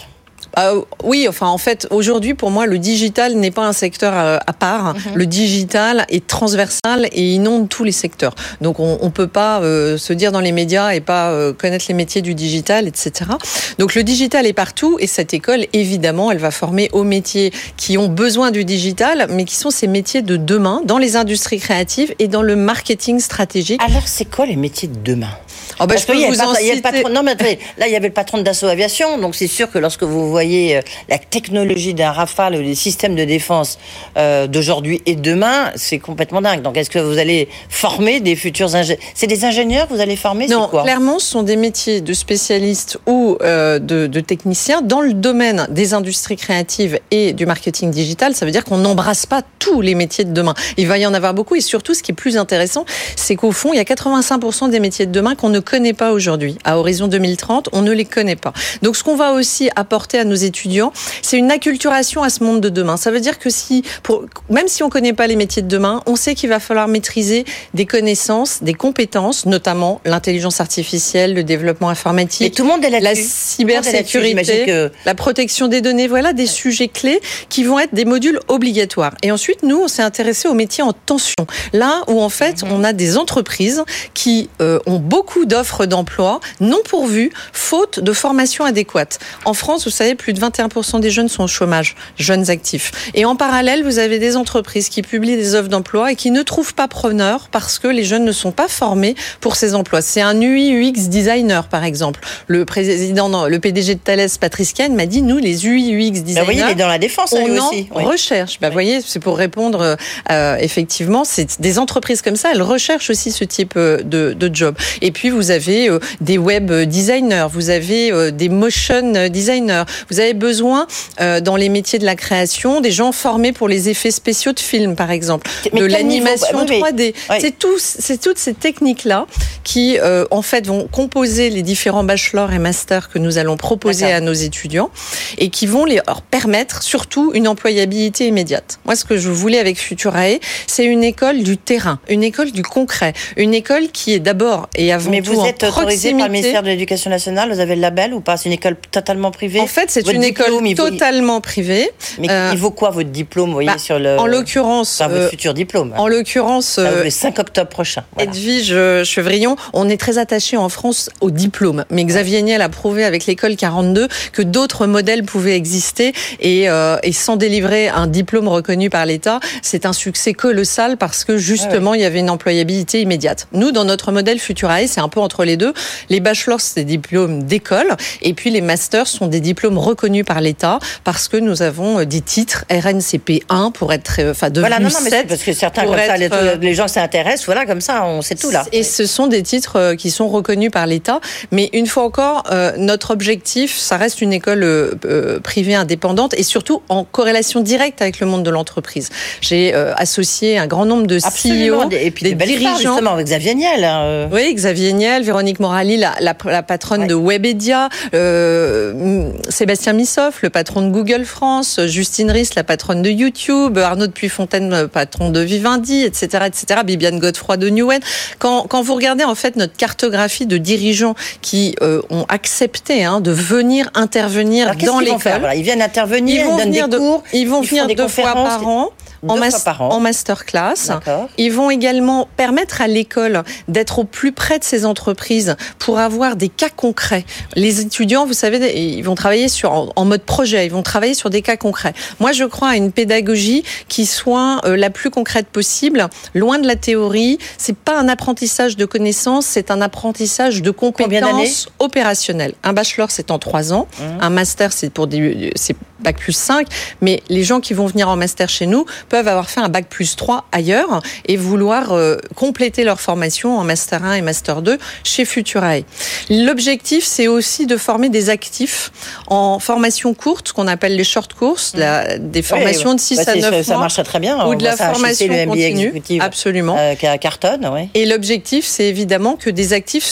Euh, oui, enfin en fait aujourd'hui pour moi le digital n'est pas un secteur à, à part. Mm-hmm. Le digital est transversal et inonde tous les secteurs. Donc on, on peut pas euh, se dire dans les médias et pas euh, connaître les métiers du digital, et cetera. Donc le digital est partout et cette école évidemment elle va former aux métiers qui ont besoin du digital, mais qui sont ces métiers de demain dans les industries créatives et dans le marketing stratégique. Alors c'est quoi les métiers de demain? Oh bah, je peux vous en citer. Patron, non mais attendez, là il y avait le patron de Dassault Aviation, donc c'est sûr que lorsque vous voyez la technologie d'un Rafale ou les systèmes de défense euh, d'aujourd'hui et de demain, c'est complètement dingue. Donc est-ce que vous allez former des futurs ingénieurs? C'est des ingénieurs que vous allez former? Non, quoi clairement ce sont des métiers de spécialistes ou euh, de, de techniciens dans le domaine des industries créatives et du marketing digital. Ça veut dire qu'on n'embrasse pas tous les métiers de demain. Il va y en avoir beaucoup et surtout ce qui est plus intéressant, c'est qu'au fond il y a quatre-vingt-cinq pour cent des métiers de demain qu'on ne connaît pas aujourd'hui. À horizon deux mille trente, on ne les connaît pas. Donc ce qu'on va aussi apporter à nos étudiants, c'est une acculturation à ce monde de demain. Ça veut dire que si, pour, même si on ne connaît pas les métiers de demain, on sait qu'il va falloir maîtriser des connaissances, des compétences, notamment l'intelligence artificielle, le développement informatique, et tout le monde est la cybersécurité, que... la protection des données, voilà des sujets clés qui vont être des modules obligatoires. Et ensuite, nous, on s'est intéressé aux métiers en tension. Là où en fait, on a des entreprises qui euh, ont beaucoup d'offres d'emploi non pourvues, faute de formation adéquate. En France, vous savez, plus de vingt et un pour cent des jeunes sont au chômage, jeunes actifs. Et en parallèle, vous avez des entreprises qui publient des offres d'emploi et qui ne trouvent pas preneurs parce que les jeunes ne sont pas formés pour ces emplois. C'est un U I U X designer, par exemple. Le président, le P D G de Thales, Patrice Cahen, m'a dit, nous, les U I U X designers, bah, vous voyez, il est dans la défense, on lui en aussi. Oui. recherche. Bah, oui. Vous voyez, c'est pour répondre, euh, effectivement, c'est des entreprises comme ça, elles recherchent aussi ce type de, de job. Et puis, vous avez euh, des web designers, vous avez euh, des motion designers, vous avez besoin, euh, dans les métiers de la création, des gens formés pour les effets spéciaux de films, par exemple, mais de l'animation niveau... trois D. Oui. C'est, tout, c'est toutes ces techniques-là qui, euh, en fait, vont composer les différents bachelors et masters que nous allons proposer D'accord. à nos étudiants et qui vont les, leur permettre, surtout, une employabilité immédiate. Moi, ce que je voulais avec Futurae, c'est une école du terrain, une école du concret, une école qui est d'abord et avant mais tout vous en êtes autorisé par le ministère de l'Éducation nationale, vous avez le label ou pas? C'est une école totalement privée? En fait, c'est votre une diplôme, école totalement vaut... privée. Mais euh, il vaut quoi votre diplôme, vous voyez, bah, sur le... En l'occurrence... Enfin, votre euh, futur diplôme. En l'occurrence... Euh, le cinq octobre prochain. Voilà. Edwige Chevrillon, on est très attaché en France au diplôme. Mais Xavier Niel a prouvé avec l'école quarante-deux que d'autres modèles pouvaient exister et, euh, et sans délivrer un diplôme reconnu par l'État, c'est un succès colossal parce que justement, ah ouais. il y avait une employabilité immédiate. Nous, dans notre modèle Futurae, c'est un peu entre les deux. Les bachelors, c'est des diplômes d'école et puis les masters sont des diplômes reconnus par l'État parce que nous avons des titres R N C P un pour être, enfin, devenu voilà, non, non, mais sept. Parce que certains, comme ça, être, les, les gens s'intéressent, voilà, comme ça, on sait tout là. Et ce sont des titres qui sont reconnus par l'État. Mais une fois encore, euh, notre objectif, ça reste une école euh, privée indépendante et surtout en corrélation directe avec le monde de l'entreprise. J'ai euh, associé un grand nombre de Absolument. C E O, et puis des des dirigeants, stars, justement, avec Xavier Niel. Hein. Oui, Xavier Niel, Véronique Morali, la, la, la patronne ouais. de Webedia, euh, Sébastien Missoff, le patron de Google France, Justine Riss, la patronne de YouTube, Arnaud de Puyfontaine, patron de Vivendi, et cetera, et cetera, Bibiane Godefroy de Newen. Quand, quand vous regardez en fait notre cartographie de dirigeants qui euh, ont accepté hein, de venir intervenir Alors, dans l'école, faire, voilà, ils viennent intervenir, ils vont ils donnent venir des cours, de, ils vont ils venir deux fois par an. En, mas- par an. en masterclass. D'accord. Ils vont également permettre à l'école d'être au plus près de ces entreprises pour avoir des cas concrets. Les étudiants, vous savez, ils vont travailler sur, en, en mode projet, ils vont travailler sur des cas concrets. Moi, je crois à une pédagogie qui soit euh, la plus concrète possible, loin de la théorie. C'est pas un apprentissage de connaissances, c'est un apprentissage de compétences opérationnelles. Un bachelor, c'est en trois ans. Mmh. Un master, c'est pour des, c'est bac plus cinq. Mais les gens qui vont venir en master chez nous peuvent avoir fait un bac plus trois ailleurs et vouloir euh, compléter leur formation en master un et master deux chez Futurae. L'objectif, c'est aussi de former des actifs en formation courte, ce qu'on appelle les short courses, mmh. la, des formations oui, de six bah, à neuf mois. Ça marche très bien. Ou de la formation continue. Absolument. Euh, qui cartonne, oui. Et l'objectif, c'est évidemment que des actifs se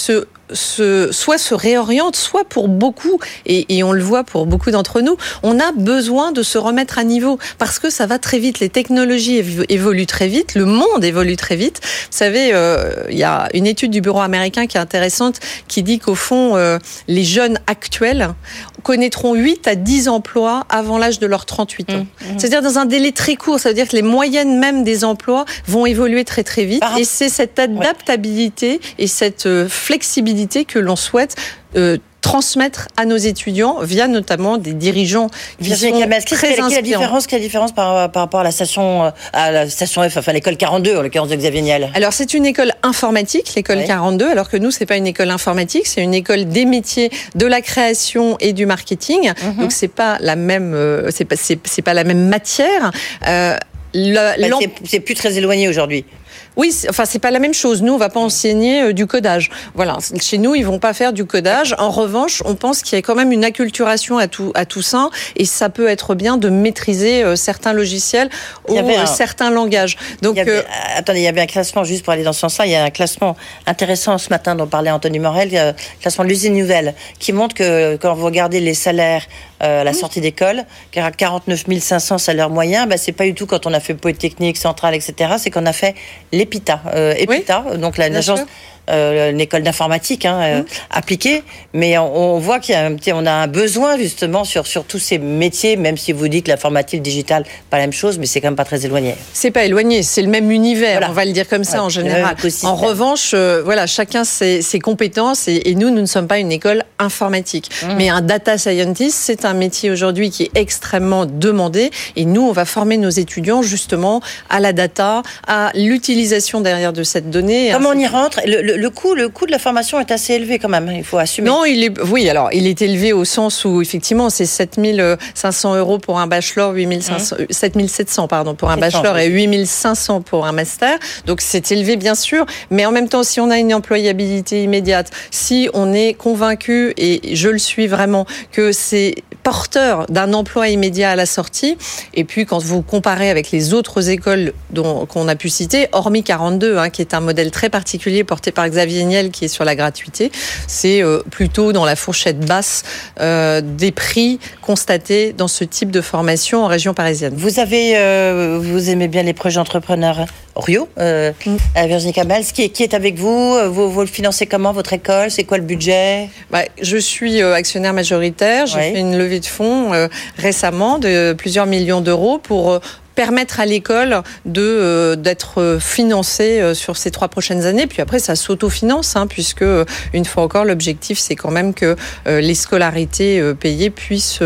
se, soit se réoriente, soit pour beaucoup, et, et on le voit pour beaucoup d'entre nous, on a besoin de se remettre à niveau parce que ça va très vite, les technologies évoluent très vite, le monde évolue très vite. Vous savez, euh, il y a une étude du bureau américain qui est intéressante qui dit qu'au fond, euh, les jeunes actuels connaîtront huit à dix emplois avant l'âge de leurs trente-huit ans. Mmh, mmh. C'est-à-dire dans un délai très court, ça veut dire que les moyennes même des emplois vont évoluer très très vite. Par... Et c'est cette adaptabilité ouais. et cette flexibilité que l'on souhaite euh, transmettre à nos étudiants via notamment des dirigeants qui Virginie sont Camels, très quelle, inspirants. Quelle différence, quelle différence par, par rapport à la station, à la station F, enfin l'école quarante-deux, en l'occurrence de Xavier Niel? Alors c'est une école informatique, l'école ouais. quarante-deux, alors que nous c'est pas une école informatique, c'est une école des métiers, de la création et du marketing. Mm-hmm. Donc c'est pas la même, euh, c'est pas, c'est, c'est pas la même matière. Euh, la, bah, c'est, c'est plus très éloigné aujourd'hui. Oui, c'est, enfin c'est pas la même chose. Nous, on va pas enseigner euh, du codage. Voilà, chez nous, ils vont pas faire du codage. En revanche, on pense qu'il y a quand même une acculturation à tout à tout ça, et ça peut être bien de maîtriser euh, certains logiciels ou un... euh, certains langages. Donc, il y avait, euh... attendez, il y avait un classement juste pour aller dans ce sens-là. Il y a un classement intéressant ce matin dont parlait Anthony Morel, le classement de l'usine Nouvelle, qui montre que quand vous regardez les salaires euh, à la mmh. sortie d'école, quarante-neuf mille cinq cents salaires moyens, bah, c'est pas du tout quand on a fait Polytechnique, Centrale, et cetera. C'est qu'on a fait l'EPITA, euh, EPITA, oui, donc la, l'agence, euh, une école d'informatique hein, euh, mmh. appliquée, mais on, on voit qu'il y a un petit, on a un besoin justement sur sur tous ces métiers, même si vous dites que l'informatique, le digital, pas la même chose, mais c'est quand même pas très éloigné. C'est pas éloigné, c'est le même univers, voilà. On va le dire comme ça ouais, en général. En revanche, euh, voilà, chacun ses, ses compétences et, et nous, nous ne sommes pas une école informatique, mmh. mais un data scientist, c'est un métier aujourd'hui qui est extrêmement demandé, et nous, on va former nos étudiants justement à la data, à l'utilisation derrière de cette donnée. Comment on y rentre? le, le, le coût, le coût de la formation est assez élevé quand même. Il faut assumer. Non, il est, oui, alors il est élevé au sens où effectivement c'est sept mille cinq cents euros pour un bachelor, huit mille cinq cents, mmh. sept mille sept cents pardon pour un bachelor et huit mille cinq cents pour un master. Donc c'est élevé bien sûr, mais en même temps, si on a une employabilité immédiate, si on est convaincu, et je le suis vraiment, que c'est porteur d'un emploi immédiat à la sortie, et puis quand vous comparez avec les autres écoles dont, qu'on a pu citer, hormis quarante-deux, hein, qui est un modèle très particulier porté par Xavier Niel, qui est sur la gratuité, c'est euh, plutôt dans la fourchette basse euh, des prix constatés dans ce type de formation en région parisienne. Vous avez, euh, vous aimez bien les projets entrepreneurs Orio, euh, mm. Virginie Camels, qui est, qui est avec vous, vous, vous le financez comment, votre école? C'est quoi le budget? Bah, je suis euh, actionnaire majoritaire, j'ai ouais. fait une levée de fonds euh, récemment de plusieurs millions d'euros pour euh, permettre à l'école de euh, d'être financée euh, sur ces trois prochaines années. Puis après, ça s'autofinance, hein, puisque euh, une fois encore, l'objectif, c'est quand même que euh, les scolarités euh, payées puissent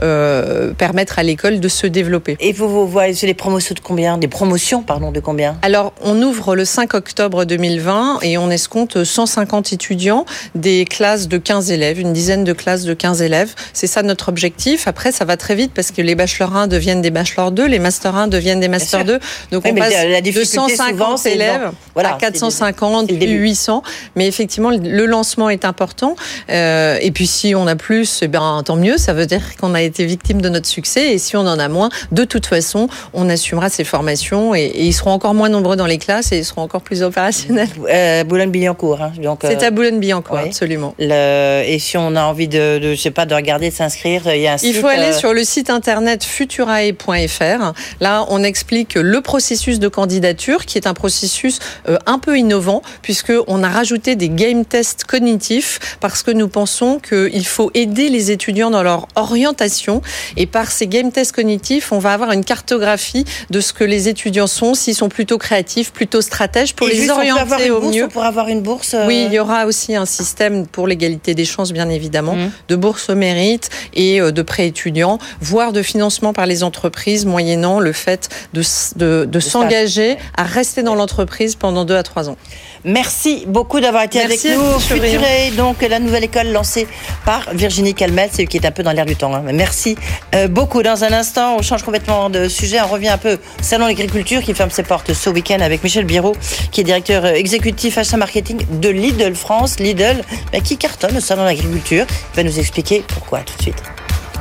euh, permettre à l'école de se développer. Et vous, vous voyez, c'est des promotions de combien? Des promotions, pardon, de combien? Alors, on ouvre le cinq octobre deux mille vingt et on escompte cent cinquante étudiants, des classes de quinze élèves, une dizaine de classes de quinze élèves. C'est ça notre objectif. Après, ça va très vite parce que les bachelors un deviennent des bachelors deux, les masters un deviennent des Master deux. Donc oui, on passe de cent cinquante élèves voilà, à quatre cent cinquante, puis huit cents. Mais effectivement, le lancement est important. Euh, et puis si on a plus, eh ben, tant mieux. Ça veut dire qu'on a été victime de notre succès. Et si on en a moins, de toute façon, on assumera ces formations. Et, et ils seront encore moins nombreux dans les classes et ils seront encore plus opérationnels. Euh, Boulogne-Billancourt. Hein, donc, c'est euh, à Boulogne-Billancourt, oui. absolument. Le, et si on a envie de, de, je sais pas, de regarder, de s'inscrire, il y a un il site... Il faut aller euh... sur le site internet futurae point f r. Là, on explique le processus de candidature, qui est un processus euh, un peu innovant, puisqu'on a rajouté des game tests cognitifs, parce que nous pensons qu'il faut aider les étudiants dans leur orientation. Et par ces game tests cognitifs, on va avoir une cartographie de ce que les étudiants sont, s'ils sont plutôt créatifs, plutôt stratèges, pour et les juste, orienter au bourse, mieux. Pour avoir une bourse euh... Oui, il y aura aussi un système pour l'égalité des chances, bien évidemment, mmh. de bourse au mérite et de prêts étudiants, voire de financement par les entreprises, moyennant le fait de, de, de s'engager à rester dans l'entreprise pendant deux à trois ans. Merci beaucoup d'avoir été Merci avec nous. Futurae, donc la nouvelle école lancée par Virginie Camels, c'est qui est un peu dans l'air du temps. Hein. Merci euh, beaucoup. Dans un instant, on change complètement de sujet. On revient un peu au Salon de l'agriculture qui ferme ses portes ce week-end avec Michel Biérot, qui est directeur exécutif achat marketing de Lidl France. Lidl, bah, qui cartonne au Salon de l'agriculture. Il va nous expliquer pourquoi. Tout de suite.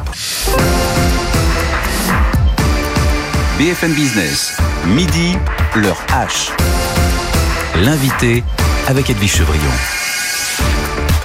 B F M Business, midi, l'heure H. L'invité avec Edwige Chevrillon.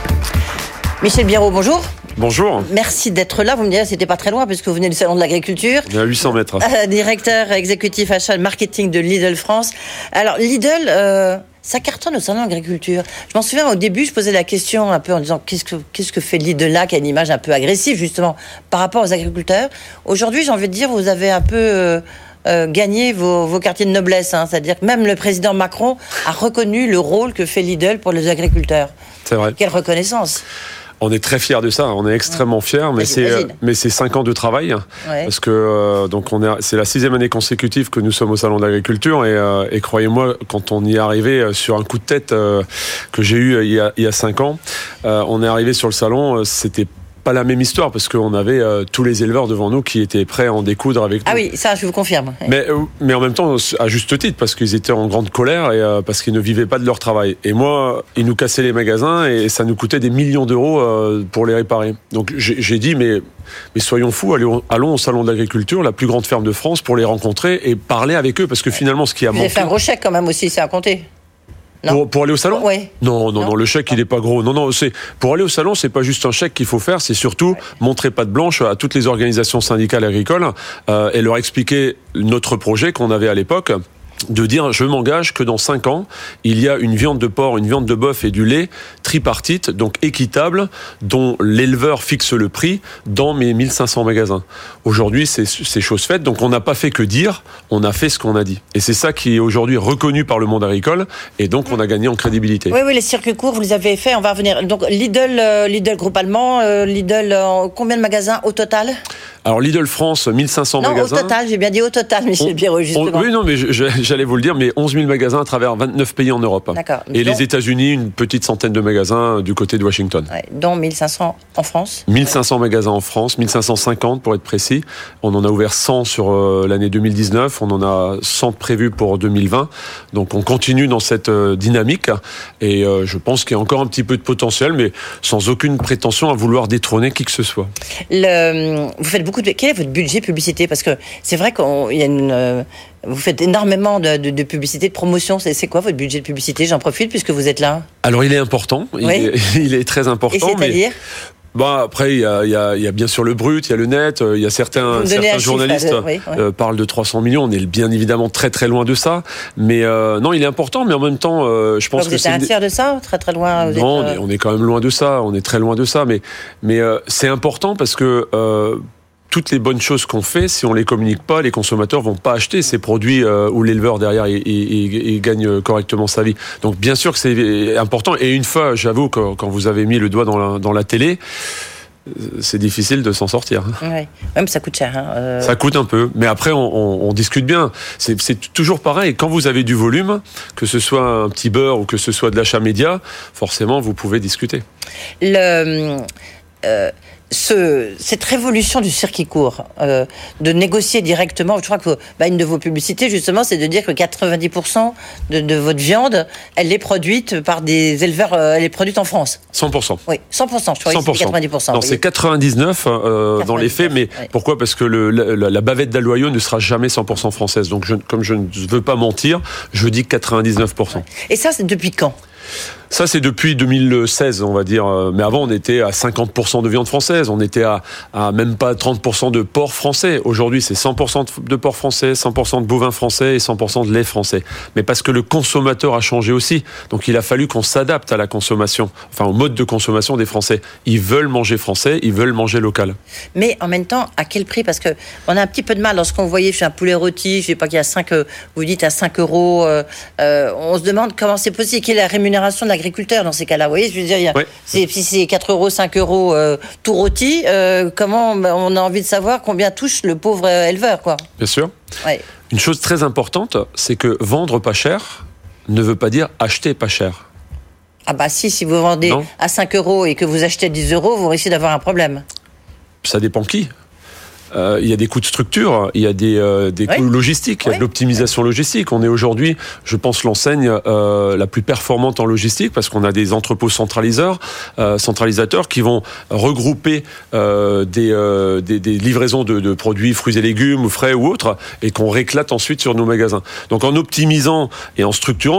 Michel Biérot, bonjour. Bonjour. Merci d'être là. Vous me direz, c'était pas très loin puisque vous venez du Salon de l'Agriculture. On est à huit cents mètres. Euh, directeur exécutif achat et marketing de Lidl France. Alors, Lidl, euh, ça cartonne au Salon de l'Agriculture. Je m'en souviens, au début, je posais la question un peu en disant qu'est-ce que, qu'est-ce que fait Lidl là, qui a une image un peu agressive, justement, par rapport aux agriculteurs. Aujourd'hui, j'ai envie de dire, vous avez un peu... Euh, Euh, gagner vos, vos quartiers de noblesse, hein. C'est-à-dire que même le président Macron a reconnu le rôle que fait Lidl pour les agriculteurs. C'est vrai. Quelle reconnaissance. On est très fiers de ça, on est extrêmement fiers, mais c'est euh, mais c'est cinq ans de travail, ouais. Parce que euh, donc on est c'est la sixième année consécutive que nous sommes au Salon de l'Agriculture et, euh, et croyez-moi, quand on y est arrivé sur un coup de tête euh, que j'ai eu il y a il y a cinq ans, euh, on est arrivé sur le salon, c'était pas la même histoire parce qu'on avait euh, tous les éleveurs devant nous qui étaient prêts à en découdre avec nous. Ah oui, ça je vous confirme. Mais, mais en même temps, à juste titre, parce qu'ils étaient en grande colère et euh, parce qu'ils ne vivaient pas de leur travail. Et moi, ils nous cassaient les magasins et ça nous coûtait des millions d'euros euh, pour les réparer. Donc j'ai, j'ai dit, mais, mais soyons fous, allons, allons au Salon de l'Agriculture, la plus grande ferme de France, pour les rencontrer et parler avec eux. Parce que finalement, ce qui a Vous manqué... avez fait un gros chèque quand même aussi, c'est à compter. Pour, pour aller au salon ? Oui. Non, non, non, non, le chèque, non. Il n'est pas gros. Non, non, c'est, pour aller au salon, c'est pas juste un chèque qu'il faut faire, c'est surtout ouais. montrer patte blanche à toutes les organisations syndicales agricoles euh, et leur expliquer notre projet qu'on avait à l'époque, de dire je m'engage que dans cinq ans, il y a une viande de porc, une viande de bœuf et du lait tripartite, donc équitable, dont l'éleveur fixe le prix dans mes mille cinq cents magasins. Aujourd'hui, c'est, c'est chose faite, donc on n'a pas fait que dire, on a fait ce qu'on a dit. Et c'est ça qui est aujourd'hui reconnu par le monde agricole, et donc on a gagné en crédibilité. Oui, oui, les circuits courts, vous les avez faits, on va revenir. Donc Lidl, euh, Lidl groupe allemand, euh, Lidl, euh, combien de magasins au total ? Alors Lidl France, mille cinq cents non, magasins. Non, au total, j'ai bien dit au total, Michel Biérot, justement. On, oui, non, mais je, je, j'allais vous le dire, mais onze mille magasins à travers vingt-neuf pays en Europe. D'accord. Et donc, les États-Unis, une petite centaine de magasins du côté de Washington. Ouais, dont mille cinq cents en France. mille cinq cents magasins en France, mille cinq cent cinquante pour être précis. On en a ouvert cent sur euh, l'année deux mille dix-neuf, on en a cent prévus pour deux mille vingt. Donc on continue dans cette euh, dynamique et euh, je pense qu'il y a encore un petit peu de potentiel, mais sans aucune prétention à vouloir détrôner qui que ce soit. Le, vous faites beaucoup de... Quel est votre budget publicité ? Parce que c'est vrai qu'il y a une... Euh, vous faites énormément de, de, de publicité, de promotion. C'est, c'est quoi votre budget de publicité ? J'en profite puisque vous êtes là. Alors il est important, il, oui. est, il est très important. Et c'est-à-dire ? Mais... Bah après il y a, il y, a, il y a bien sûr le brut, il y a le net, il y a certains, certains journalistes chiffre, oui, oui. Euh, parlent de trois cents millions, on est bien évidemment très très loin de ça, mais euh, non il est important, mais en même temps euh, je pense vous que êtes c'est un tiers de ça, très très loin. Vous non, êtes, euh... on, est, on est quand même loin de ça, on est très loin de ça, mais mais euh, c'est important parce que euh, toutes les bonnes choses qu'on fait, si on les communique pas, les consommateurs vont pas acheter ces produits euh, où l'éleveur derrière il, il, il gagne correctement sa vie. Donc bien sûr que c'est important. Et une fois, j'avoue, quand, quand vous avez mis le doigt dans la, dans la télé, c'est difficile de s'en sortir. Oui, même ça coûte cher. Hein. Euh... Ça coûte un peu, mais après on, on, on discute bien. C'est, c'est toujours pareil. Quand vous avez du volume, que ce soit un petit beurre ou que ce soit de l'achat média, forcément vous pouvez discuter. Le euh... Ce, cette révolution du circuit court, euh, de négocier directement, je crois que bah, une de vos publicités, justement, c'est de dire que quatre-vingt-dix pour cent de, de votre viande, elle est produite par des éleveurs, euh, elle est produite en France. cent pour cent. Oui, cent pour cent, je crois que c'est quatre-vingt-dix pour cent. Non, c'est quatre-vingt-dix-neuf euh, quatre-vingt-dix-neuf dans les faits, mais oui. Pourquoi ? Parce que le, la, la bavette d'Aloyau ne sera jamais cent pour cent française. Donc, je, comme je ne veux pas mentir, je dis quatre-vingt-dix-neuf pour cent. Et ça, c'est depuis quand ? Ça, c'est depuis deux mille seize, on va dire. Mais avant, on était à cinquante pour cent de viande française. On était à, à même pas trente pour cent de porc français. Aujourd'hui, c'est cent pour cent de porc français, cent pour cent de bovin français et cent pour cent de lait français. Mais parce que le consommateur a changé aussi. Donc, il a fallu qu'on s'adapte à la consommation, enfin, au mode de consommation des Français. Ils veulent manger français, ils veulent manger local. Mais en même temps, à quel prix ? Parce que on a un petit peu de mal lorsqu'on voyait chez un poulet rôti, je sais pas qu'il y a cinq, vous dites à cinq euros, euh, euh, on se demande comment c'est possible, quelle est la rémunération de l'agriculteur dans ces cas-là. Vous voyez, je veux dire, il y a, ouais. c'est, si c'est quatre euros, cinq euros euh, tout rôti, euh, comment on a envie de savoir combien touche le pauvre éleveur, quoi. Bien sûr. Ouais. Une chose très importante, c'est que vendre pas cher ne veut pas dire acheter pas cher. Ah bah si, si vous vendez non. à cinq euros et que vous achetez dix euros, vous risquez d'avoir un problème. Ça dépend qui. Euh, il y a des coûts de structure, il y a des, euh, des oui. coûts logistiques, il y a oui. de l'optimisation logistique. On est aujourd'hui, je pense, l'enseigne euh, la plus performante en logistique parce qu'on a des entrepôts centraliseurs, euh, centralisateurs qui vont regrouper euh, des, euh, des, des livraisons de, de produits fruits et légumes ou frais ou autres et qu'on réclate ensuite sur nos magasins. Donc en optimisant et en structurant,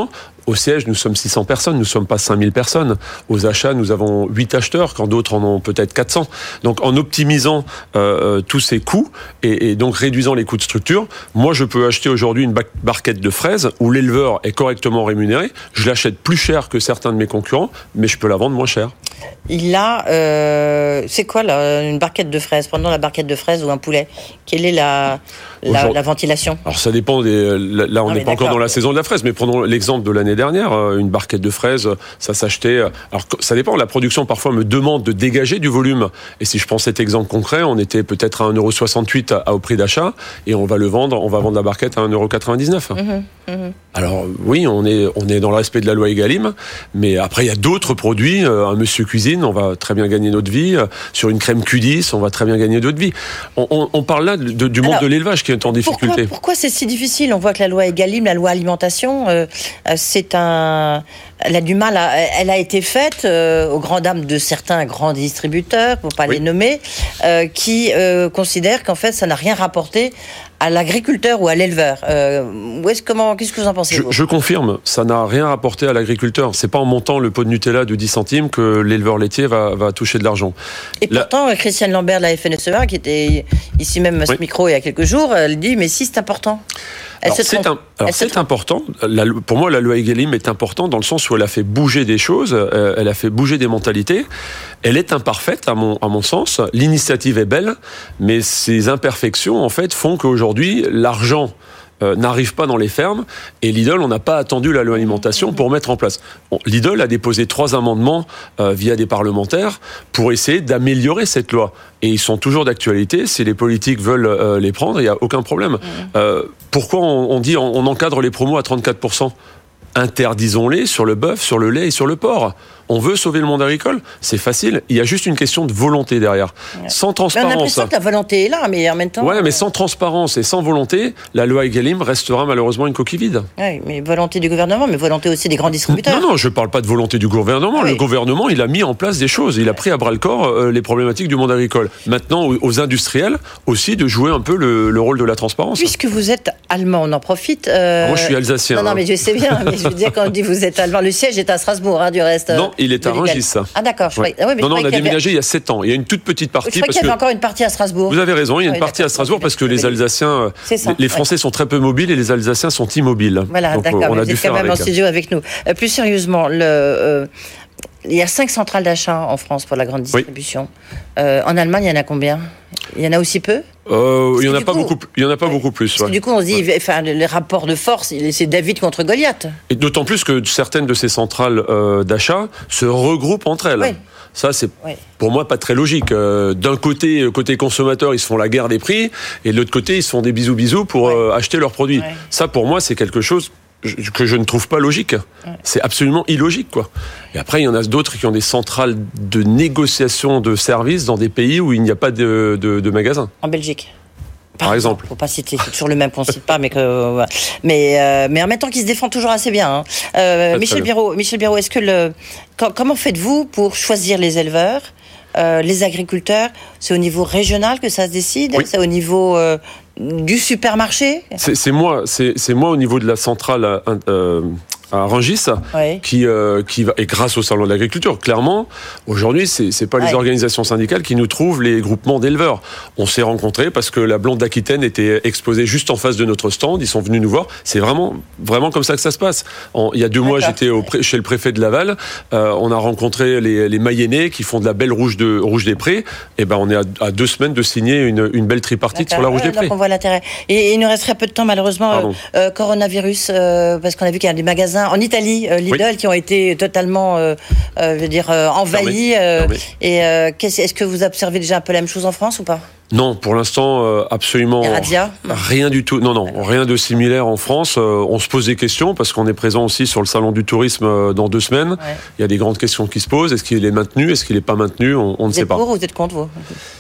Au siège, nous sommes six cents personnes, nous ne sommes pas cinq mille personnes. Aux achats, nous avons huit acheteurs, quand d'autres en ont peut-être quatre cents. Donc en optimisant euh, tous ces coûts et, et donc réduisant les coûts de structure, moi je peux acheter aujourd'hui une barquette de fraises où l'éleveur est correctement rémunéré. Je l'achète plus cher que certains de mes concurrents, mais je peux la vendre moins cher. Il a, euh, c'est quoi là, une barquette de fraises? Prenons la barquette de fraises ou un poulet. Quelle est la, la, la ventilation? Alors ça dépend des. Là, on n'est pas encore dans la saison de la fraise, mais prenons l'exemple de l'année dernière. Une barquette de fraises, ça s'achetait. Alors ça dépend. La production parfois me demande de dégager du volume. Et si je prends cet exemple concret, on était peut-être à un euro soixante-huit au prix d'achat, et on va le vendre. On va vendre la barquette à un euro quatre-vingt-dix-neuf. Mmh, mmh. Alors oui, on est on est dans le respect de la loi Egalim, mais après il y a d'autres produits. Un monsieur cuisine, on va très bien gagner notre vie. Sur une crème Q dix, on va très bien gagner notre vie. On, on, on parle là de, du monde Alors, de l'élevage qui est en difficulté. Pourquoi, pourquoi c'est si difficile? On voit que la loi Egalim, la loi alimentation, euh, c'est un... Elle a du mal à... Elle a été faite euh, aux grandes dames de certains grands distributeurs, pour ne pas oui. les nommer, euh, qui euh, considèrent qu'en fait, ça n'a rien rapporté à l'agriculteur ou à l'éleveur. Euh, où est-ce, comment, qu'est-ce que vous en pensez? Je, je confirme, ça n'a rien rapporté à l'agriculteur. C'est pas en montant le pot de Nutella de dix centimes que l'éleveur laitier va, va toucher de l'argent. Et la... pourtant, Christiane Lambert de la F N S E A, qui était ici même à ce oui. micro il y a quelques jours, elle dit, mais si, c'est important. Alors, c'est, un, alors c'est important. La, pour moi, la loi Egalim est importante dans le sens où elle a fait bouger des choses, euh, elle a fait bouger des mentalités. Elle est imparfaite, à mon, à mon sens. L'initiative est belle, mais ces imperfections, en fait, font qu'aujourd'hui, l'argent Euh, n'arrive pas dans les fermes, et Lidl, on n'a pas attendu la loi alimentation pour mettre en place. Bon, Lidl a déposé trois amendements euh, via des parlementaires pour essayer d'améliorer cette loi, et ils sont toujours d'actualité. Si les politiques veulent euh, les prendre, il n'y a aucun problème. Mmh. Euh, pourquoi on, on dit on, on encadre les promos à trente-quatre pour cent? Interdisons-les sur le bœuf, sur le lait et sur le porc. On veut sauver le monde agricole, c'est facile. Il y a juste une question de volonté derrière. Ouais. Sans transparence. Mais on a l'impression que la volonté est là, mais en même temps. Ouais, mais sans transparence et sans volonté, la loi Egalim restera malheureusement une coquille vide. Oui, mais volonté du gouvernement, mais volonté aussi des grands distributeurs. Non, non, je ne parle pas de volonté du gouvernement. Oui. Le gouvernement, il a mis en place des choses. Il a pris à bras le corps euh, les problématiques du monde agricole. Maintenant, aux, aux industriels aussi de jouer un peu le, le rôle de la transparence. Puisque vous êtes allemand, on en profite. Euh... Moi, je suis alsacien. Non, non, mais je sais bien. Mais je veux dire, quand on dit vous êtes allemand, le siège est à Strasbourg, hein, du reste. Non, il est à Rungis, ça. Ah d'accord. Je ouais. croyais... ah, oui, non, non, on a déménagé avait... il y a sept ans. Il y a une toute petite partie. Je crois qu'il y avait encore une partie à Strasbourg. Vous avez raison, il y a une oui, partie à Strasbourg parce que les Alsaciens, ça, les Français ouais. sont très peu mobiles et les Alsaciens sont immobiles. Voilà, donc, d'accord. On a dû faire avec. Vous êtes quand même en studio avec nous. Euh, plus sérieusement, le... Euh... il y a cinq centrales d'achat en France pour la grande distribution. Oui. Euh, en Allemagne, il y en a combien? Il y en a aussi peu? Euh, il y en a pas coup, beaucoup. Il y en a pas ouais. beaucoup plus. Parce ouais. que du coup, on se dit, ouais. enfin, les rapports de force, c'est David contre Goliath. Et d'autant plus que certaines de ces centrales euh, d'achat se regroupent entre elles. Oui. Ça, c'est oui. pour moi pas très logique. Euh, d'un côté, côté consommateur, ils se font la guerre des prix, et de l'autre côté, ils se font des bisous bisous pour ouais. euh, acheter leurs produits. Ouais. Ça, pour moi, c'est quelque chose que je ne trouve pas logique. Ouais. C'est absolument illogique, quoi. Et après, il y en a d'autres qui ont des centrales de négociation de services dans des pays où il n'y a pas de, de, de magasins. En Belgique. Par, Par exemple. Faut pas citer, c'est toujours le même qu'on cite pas, mais que, mais, euh, mais en même temps qu'il se défend toujours assez bien. Hein. Euh, Michel Biérot, Michel Biérot, est-ce que le, comment faites-vous pour choisir les éleveurs? Euh, les agriculteurs, c'est au niveau régional que ça se décide? Oui. C'est au niveau euh, du supermarché? C'est, c'est moi, c'est, c'est moi au niveau de la centrale euh, à Rungis, oui. qui, euh, qui va, et grâce au salon de l'agriculture, clairement, aujourd'hui, c'est, c'est pas les oui. organisations syndicales qui nous trouvent les groupements d'éleveurs. On s'est rencontrés parce que la blonde d'Aquitaine était exposée juste en face de notre stand. Ils sont venus nous voir. C'est vraiment, vraiment comme ça que ça se passe. En, il y a deux D'accord. mois, j'étais au, chez le préfet de Laval. Euh, on a rencontré les, les Mayennais qui font de la belle rouge de rouge des Prés. Et ben, on est à, à deux semaines de signer une, une belle tripartite D'accord. sur la rouge ouais, des Prés. Donc on voit l'intérêt. Et il nous resterait peu de temps, malheureusement, euh, euh, coronavirus, euh, parce qu'on a vu qu'il y a des magasins en Italie, euh, Lidl, oui. qui ont été totalement, euh, euh, je veux dire, euh, envahis. Euh, et euh, est-ce que vous observez déjà un peu la même chose en France ou pas? Non, pour l'instant, euh, absolument rien du tout. Non, non, Alors. rien de similaire en France. Euh, on se pose des questions parce qu'on est présent aussi sur le salon du tourisme euh, dans deux semaines. Ouais. Il y a des grandes questions qui se posent. Est-ce qu'il est maintenu? Est-ce qu'il n'est pas maintenu? On, on ne sait pas. Vous êtes pour ou vous êtes contre, vous?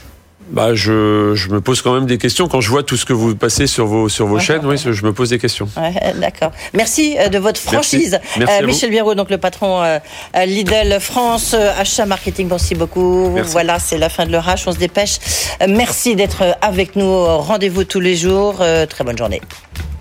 Bah, je, je me pose quand même des questions quand je vois tout ce que vous passez sur vos, sur vos ouais, chaînes. Ouais. Oui, je me pose des questions. Ouais, d'accord. Merci de votre franchise. Merci. Merci euh, Michel Biérot, donc le patron euh, Lidl France, euh, achat marketing. Merci beaucoup. Merci. Voilà, c'est la fin de l'orage. On se dépêche. Euh, merci d'être avec nous. Rendez-vous tous les jours. Euh, très bonne journée.